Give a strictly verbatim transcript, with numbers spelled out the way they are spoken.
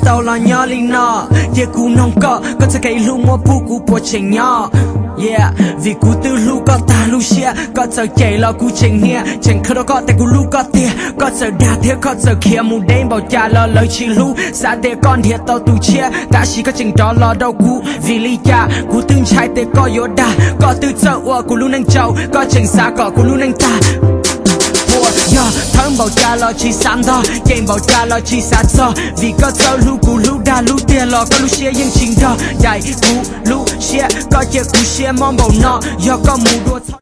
tàu là nhỏ li nọ yeah cú nông cọ có thể cái lu mua bu cú bỏ chèn nhỏ yeah vì cú tư lu có ta lu xia có thể chạy lo cú chèn nghe chèn khơi cóแต่กูlu có tiền có thể đa thế có thể kia mu đen bảo cha lo lời chỉ lu xa để con thiệt tao tu chia ta chỉ có chừng đó lo đâu cú vì lý cha cú tương trái để có yếu đa có tư trợ ua cú lu nâng trâu có chừng xa có cú lu nâng ta yo thằng bảo cha lo chỉ sáng đó game bảo cha lo chỉ sáng cho vì có tao lu cú lu đa lu tiền lo có lu xia nhưng chính đó đại cú lu xia có chuyện cú xia mong bảo nọ yo có mu đua